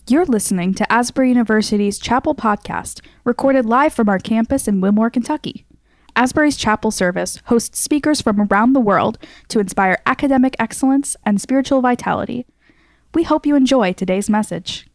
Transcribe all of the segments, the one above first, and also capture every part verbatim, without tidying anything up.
You're listening to Asbury University's Chapel Podcast, recorded live from our campus in Wilmore, Kentucky. Asbury's Chapel service hosts speakers from around the world to inspire academic excellence and spiritual vitality. We hope you enjoy today's message.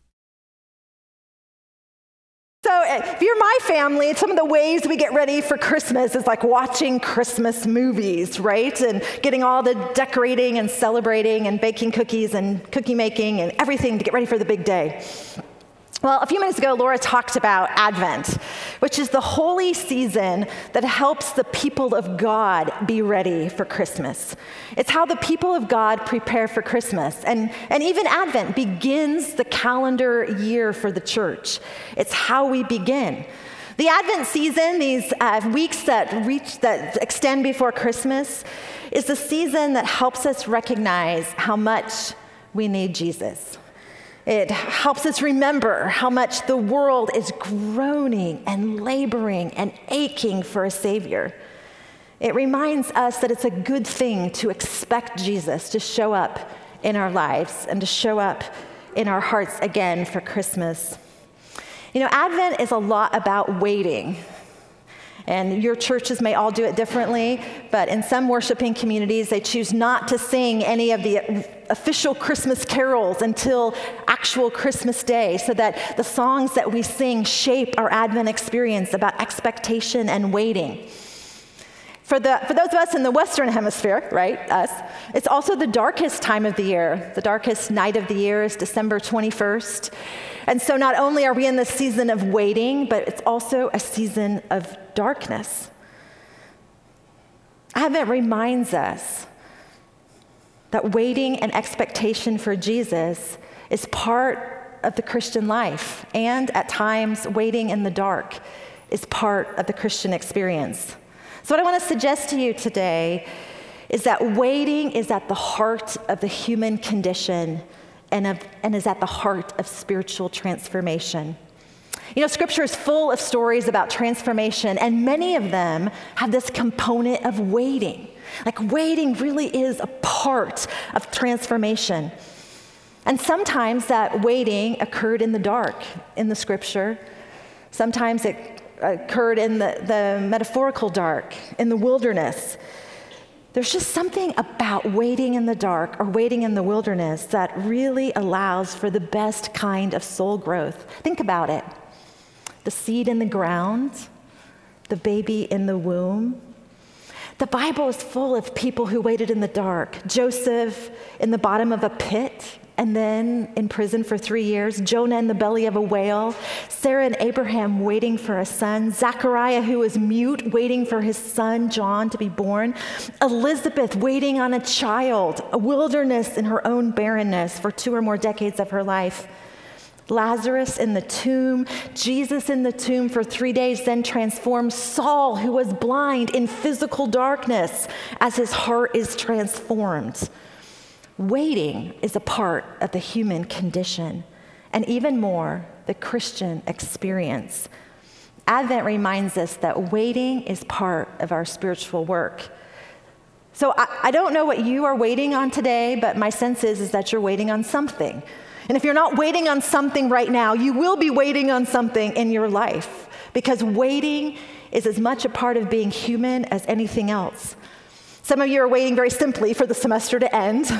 So if you're my family, some of the ways we get ready for Christmas is like watching Christmas movies, right? And getting all the decorating and celebrating and baking cookies and cookie making and everything to get ready for the big day. Well, a few minutes ago, Laura talked about Advent, which is the holy season that helps the people of God be ready for Christmas. It's how the people of God prepare for Christmas. And, and even Advent begins the calendar year for the church. It's how we begin. The Advent season, these uh, weeks that reach, that extend before Christmas, is the season that helps us recognize how much we need Jesus. It helps us remember how much the world is groaning and laboring and aching for a Savior. It reminds us that it's a good thing to expect Jesus to show up in our lives and to show up in our hearts again for Christmas. You know, Advent is a lot about waiting. And your churches may all do it differently, but in some worshiping communities, they choose not to sing any of the official Christmas carols until actual Christmas Day, so that the songs that we sing shape our Advent experience about expectation and waiting. For the for those of us in the Western Hemisphere, right, us, it's also the darkest time of the year. The darkest night of the year is December twenty-first. And so not only are we in this season of waiting, but it's also a season of darkness. Advent reminds us that waiting and expectation for Jesus is part of the Christian life, and at times, waiting in the dark is part of the Christian experience. So what I want to suggest to you today is that waiting is at the heart of the human condition and, of, and is at the heart of spiritual transformation. You know, Scripture is full of stories about transformation, and many of them have this component of waiting. Like, waiting really is a part of transformation. And sometimes that waiting occurred in the dark in the Scripture. Sometimes it occurred in the, the metaphorical dark, in the wilderness. There's just something about waiting in the dark or waiting in the wilderness that really allows for the best kind of soul growth. Think about it. The seed in the ground, the baby in the womb. The Bible is full of people who waited in the dark. Joseph in the bottom of a pit, and then in prison for three years. Jonah in the belly of a whale. Sarah and Abraham waiting for a son. Zechariah, who was mute, waiting for his son, John, to be born. Elizabeth waiting on a child. A wilderness in her own barrenness for two or more decades of her life. Lazarus in the tomb. Jesus in the tomb for three days, then transforms Saul, who was blind, in physical darkness as his heart is transformed. Waiting is a part of the human condition, and even more, the Christian experience. Advent reminds us that waiting is part of our spiritual work. So I, I don't know what you are waiting on today, but my sense is, is that you're waiting on something. And if you're not waiting on something right now, you will be waiting on something in your life, because waiting is as much a part of being human as anything else. Some of you are waiting very simply for the semester to end.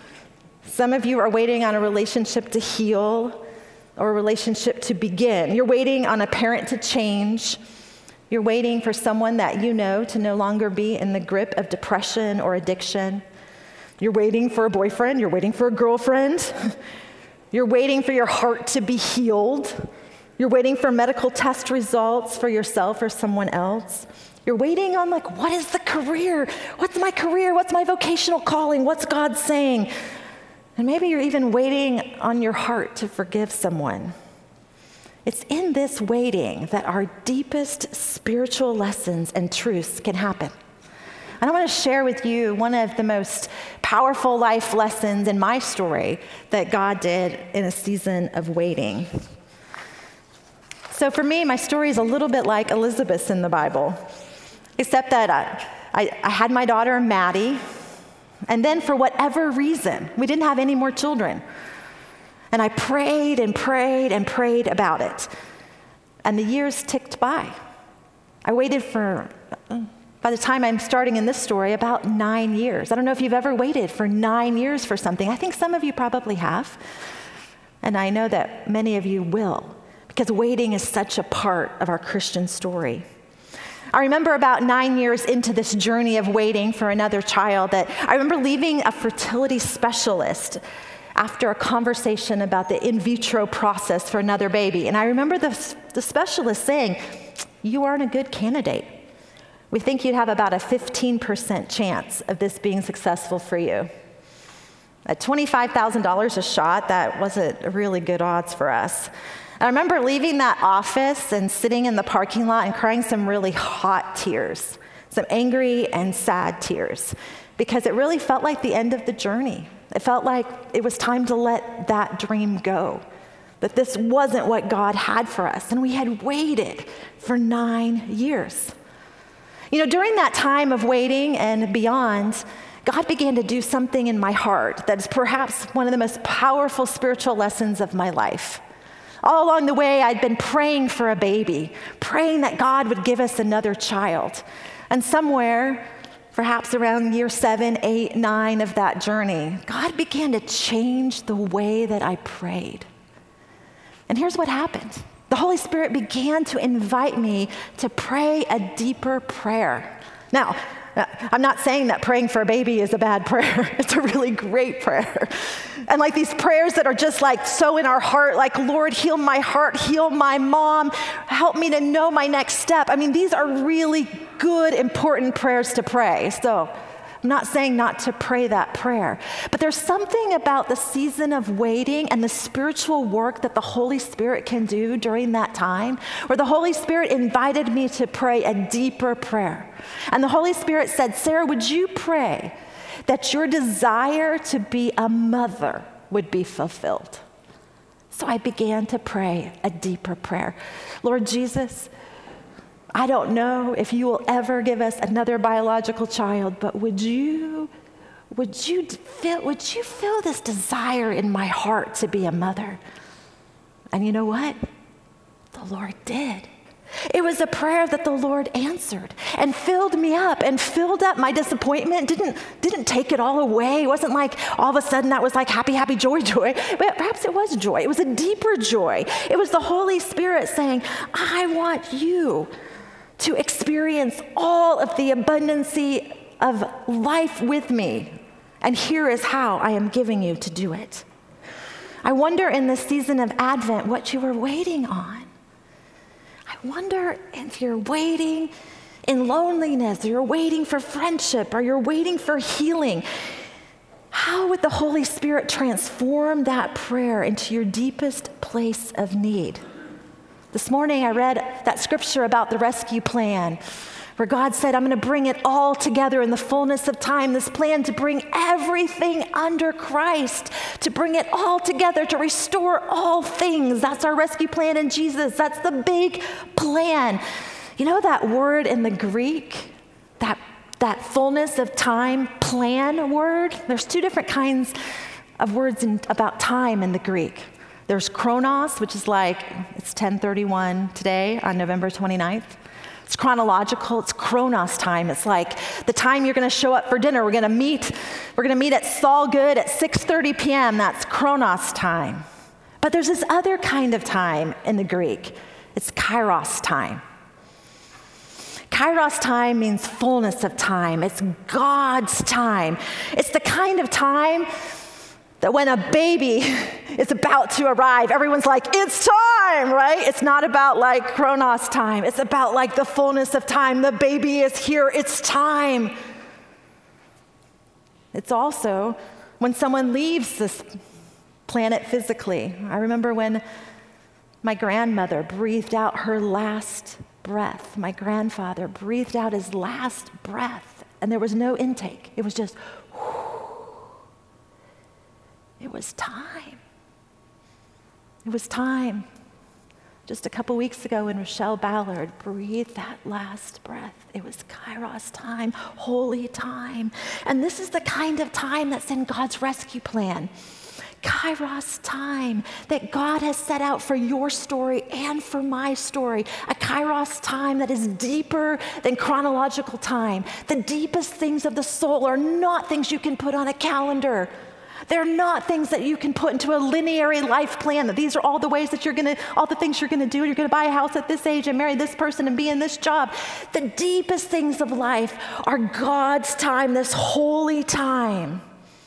Some of you are waiting on a relationship to heal or a relationship to begin. You're waiting on a parent to change. You're waiting for someone that you know to no longer be in the grip of depression or addiction. You're waiting for a boyfriend. You're waiting for a girlfriend. You're waiting for your heart to be healed. You're waiting for medical test results for yourself or someone else. You're waiting on, like, what is the career? What's my career? What's my vocational calling? What's God saying? And maybe you're even waiting on your heart to forgive someone. It's in this waiting that our deepest spiritual lessons and truths can happen. And I want to share with you one of the most powerful life lessons in my story that God did in a season of waiting. So for me, my story is a little bit like Elizabeth's in the Bible, except that I, I, I had my daughter, Maddie, and then for whatever reason, we didn't have any more children. And I prayed and prayed and prayed about it. And the years ticked by. I waited for, by the time I'm starting in this story, about nine years. I don't know if you've ever waited for nine years for something. I think some of you probably have. And I know that many of you will, because waiting is such a part of our Christian story. I remember about nine years into this journey of waiting for another child that I remember leaving a fertility specialist after a conversation about the in vitro process for another baby. And I remember the, the specialist saying, "You aren't a good candidate. We think you'd have about a fifteen percent chance of this being successful for you." At twenty-five thousand dollars a shot, that wasn't really good odds for us. I remember leaving that office and sitting in the parking lot and crying some really hot tears, some angry and sad tears, because it really felt like the end of the journey. It felt like it was time to let that dream go, that this wasn't what God had for us, and we had waited for nine years. You know, during that time of waiting and beyond, God began to do something in my heart that is perhaps one of the most powerful spiritual lessons of my life. All along the way, I'd been praying for a baby, praying that God would give us another child. And somewhere, perhaps around year seven, eight, nine of that journey, God began to change the way that I prayed. And here's what happened. The Holy Spirit began to invite me to pray a deeper prayer. Now, I'm not saying that praying for a baby is a bad prayer. It's a really great prayer. And like these prayers that are just like so in our heart, like, Lord, heal my heart, heal my mom, help me to know my next step. I mean, these are really good, important prayers to pray. So I'm not saying not to pray that prayer, but there's something about the season of waiting and the spiritual work that the Holy Spirit can do during that time, where the Holy Spirit invited me to pray a deeper prayer. And the Holy Spirit said, "Sarah, would you pray that your desire to be a mother would be fulfilled?" So I began to pray a deeper prayer. Lord Jesus, I don't know if you will ever give us another biological child, but would you, would you feel, would you feel this desire in my heart to be a mother? And you know what? The Lord did. It was a prayer that the Lord answered and filled me up and filled up my disappointment, didn't, didn't take it all away. It wasn't like all of a sudden that was like happy, happy, joy, joy. But perhaps it was joy. It was a deeper joy. It was the Holy Spirit saying, I want you to experience all of the abundancy of life with me. And here is how I am giving you to do it. I wonder in this season of Advent what you were waiting on. I wonder if you're waiting in loneliness, or you're waiting for friendship, or you're waiting for healing. How would the Holy Spirit transform that prayer into your deepest place of need? This morning I read that scripture about the rescue plan, where God said, I'm going to bring it all together in the fullness of time, this plan to bring everything under Christ, to bring it all together, to restore all things. That's our rescue plan in Jesus. That's the big plan. You know that word in the Greek, that, that fullness of time plan word? There's two different kinds of words in, about time in the Greek. There's chronos, which is like, it's ten thirty-one today on November twenty-ninth. It's chronological, it's chronos time. It's like the time you're gonna show up for dinner. We're gonna meet, we're gonna meet at Saul Good at six thirty p.m. That's chronos time. But there's this other kind of time in the Greek. It's kairos time. Kairos time means fullness of time. It's God's time. It's the kind of time that when a baby is about to arrive, everyone's like, it's time, right? It's not about like chronos time. It's about like the fullness of time. The baby is here. It's time. It's also when someone leaves this planet physically. I remember when my grandmother breathed out her last breath. My grandfather breathed out his last breath, and there was no intake. It was just, whew. It was time. It was time. Just a couple weeks ago when Rochelle Ballard breathed that last breath, it was kairos time, holy time. And this is the kind of time that's in God's rescue plan. Kairos time that God has set out for your story and for my story. A Kairos time that is deeper than chronological time. The deepest things of the soul are not things you can put on a calendar. They're not things that you can put into a linear life plan, that these are all the ways that you're gonna, all the things you're gonna do. You're gonna buy a house at this age and marry this person and be in this job. The deepest things of life are God's time, this holy time.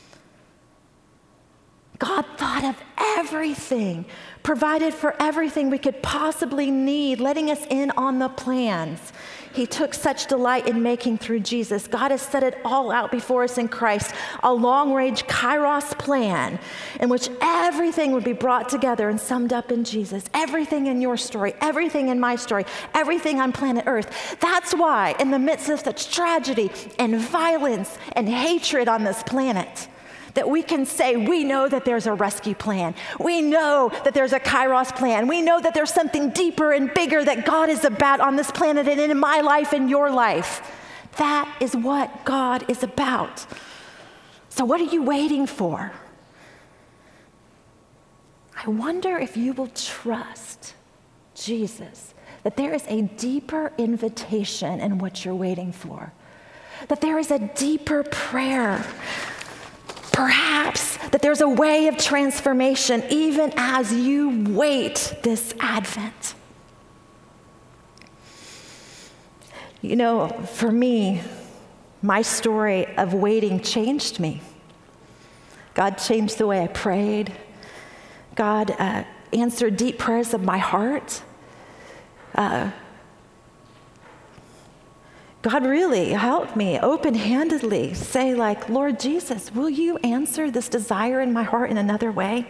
God thought of everything, provided for everything we could possibly need, letting us in on the plans He took such delight in making through Jesus. God has set it all out before us in Christ, a long-range Kairos plan in which everything would be brought together and summed up in Jesus. Everything in your story, everything in my story, everything on planet Earth. That's why in the midst of such tragedy and violence and hatred on this planet, that we can say, we know that there's a rescue plan. We know that there's a Kairos plan. We know that there's something deeper and bigger that God is about on this planet and in my life and your life. That is what God is about. So what are you waiting for? I wonder if you will trust Jesus, that there is a deeper invitation in what you're waiting for, that there is a deeper prayer. Perhaps that there's a way of transformation even as you wait this Advent. You know, for me, my story of waiting changed me. God changed the way I prayed. God uh, answered deep prayers of my heart. Uh, God really helped me open-handedly say, like, Lord Jesus, will you answer this desire in my heart in another way?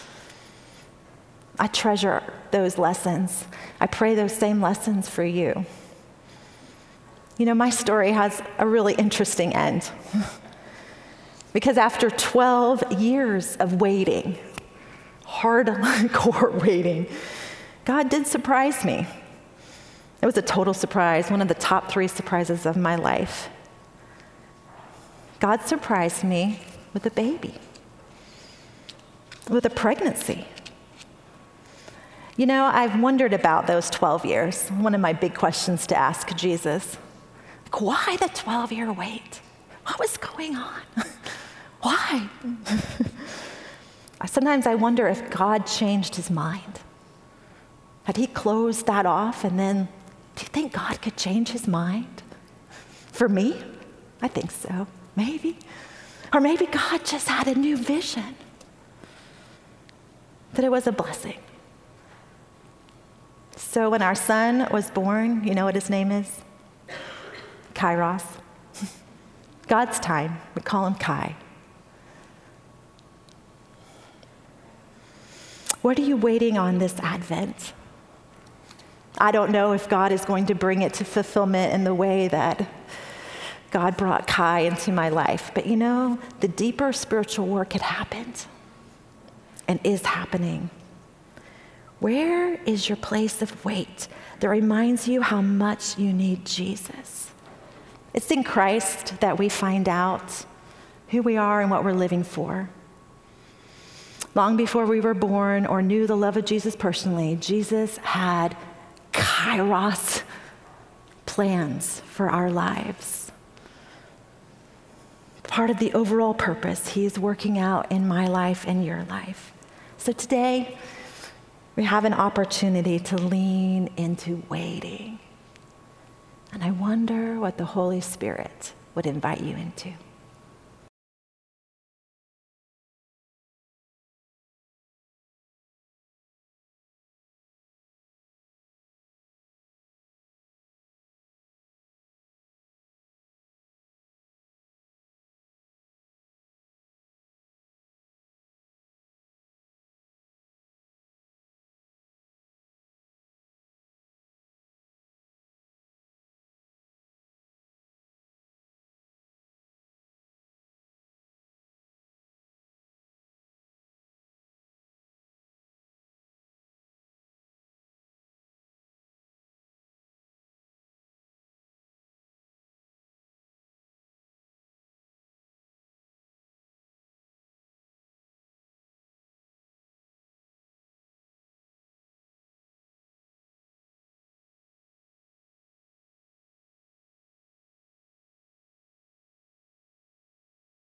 I treasure those lessons. I pray those same lessons for you. You know, my story has a really interesting end. Because after twelve years of waiting, hardcore waiting, God did surprise me. It was a total surprise, one of the top three surprises of my life. God surprised me with a baby, with a pregnancy. You know, I've wondered about those twelve years. One of my big questions to ask Jesus, like, why the twelve-year wait? What was going on? Why? Sometimes I wonder if God changed his mind. Had he closed that off and then, do you think God could change his mind? For me? I think so, maybe. Or maybe God just had a new vision, that it was a blessing. So when our son was born, you know what his name is? Kairos. God's time, we call him Kai. What are you waiting on this Advent? I don't know if God is going to bring it to fulfillment in the way that God brought Kai into my life. But you know, the deeper spiritual work had happened and is happening. Where is your place of wait that reminds you how much you need Jesus? It's in Christ that we find out who we are and what we're living for. Long before we were born or knew the love of Jesus personally, Jesus had Kairos plans for our lives. Part of the overall purpose he is working out in my life and your life. So today, we have an opportunity to lean into waiting. And I wonder what the Holy Spirit would invite you into.